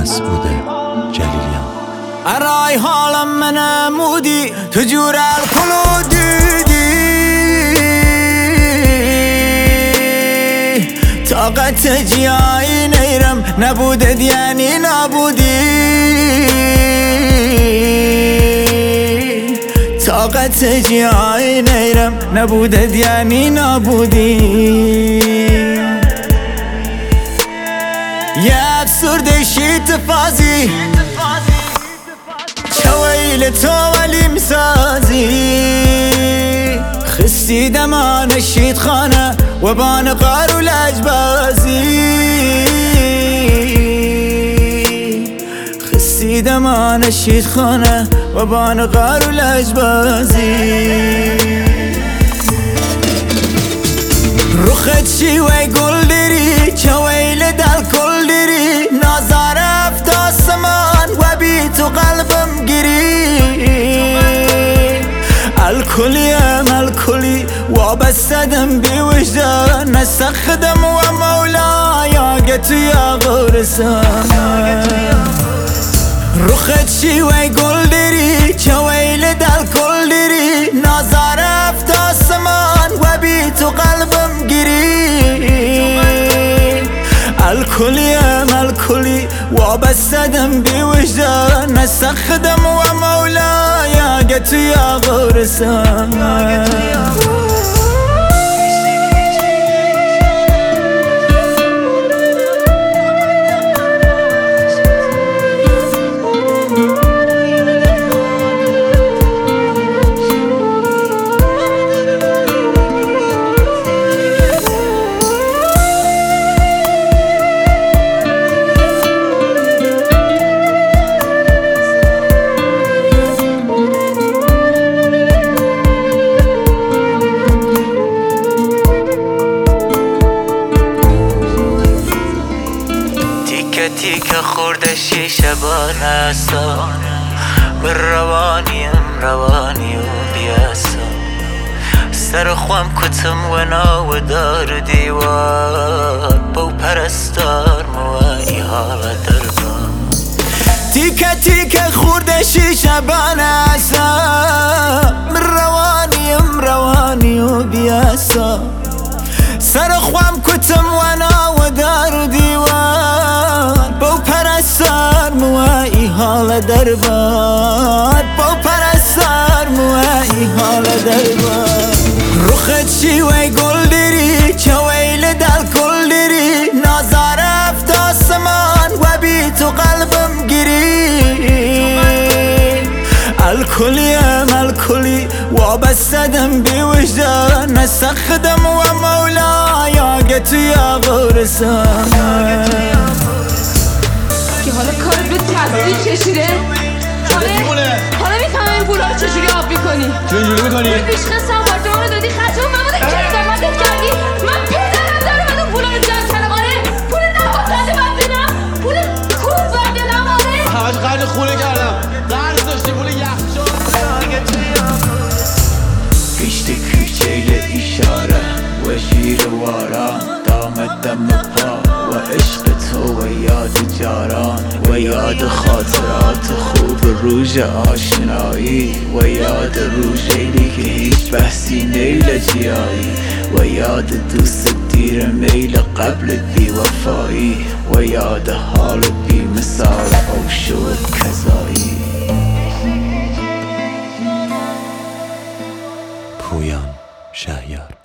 مسعود جلیلیان. ارای حالم منمودی تو جور الکلودیدی، طاقت جیایی نیرم نبودد یعنی نبودی، طاقت جیایی نیرم نبودد یعنی نبودی. یه افسرده شیط فازی چویل تو ولی مسازی، خستی دمان شید خانه و بان قار و لجبازی، خستی دمان شید خانه و بان قار و لجبازی. رخت شیوه گل داری چویل دل کل داری، نازار افت آسمان و بی تو قلبم گیری. الکلیم الکلی وابستدم بی وجدان، نسخدم و مولایا گتو یا غورسان. رخت شیوه گل داری چویل دل کل داری، نازار افت آسمان و بی تو قلبم گیری. الکلیم الکلی وابستدم بی وجدان، نسخدم و مولایا گتو یا غورسان. تیکه خورده شیشه بانسا، من روانیم روانی و بیاسا. سر خوام کتم و ناو دار دیوار، با پرستار موانی حال دربار. تیکه خورده شیشه بانسا، من روانیم روانی و بیاسا. سر خوام کتم و ناو دار دیوار، با پرستار موایی حال دربار، با پرستار موایی حال دربار. رخت شیوه گل داری چویل دل کل داری، نازار افت آسمان و بی تو قلبم گیری. الکلیم الکلی وابستدم بی وجدان، نسخدم و مولایا گتو یا غورسان. که حالا کارت به تصدیق کشیده، حالا میفهمم این پولا رو چجوری آب میکنی. چجوری میکنی؟ پیشخست آپارتمان رو دادی خرجمون مماده که زحمتت کردی، من پدرم دارم از اون پولا رو جمع کردم. آره پول نباید من بدم، پول خوب بردلم. آره همش قرد خونه کردم، قرض داشتی پول یخچال. گشت کوچه اشاره و شیروارا، دامت دم پا و عشق تو و یاد جاران، و یاد خاطرات خوب روز آشنایی، و یاد روزی که هیچ بحثی نیل جیایی، و یاد دوست دیر میل قبل بی وفایی، و یاد حال بی مثال او شد کذایی. پویان شهیار.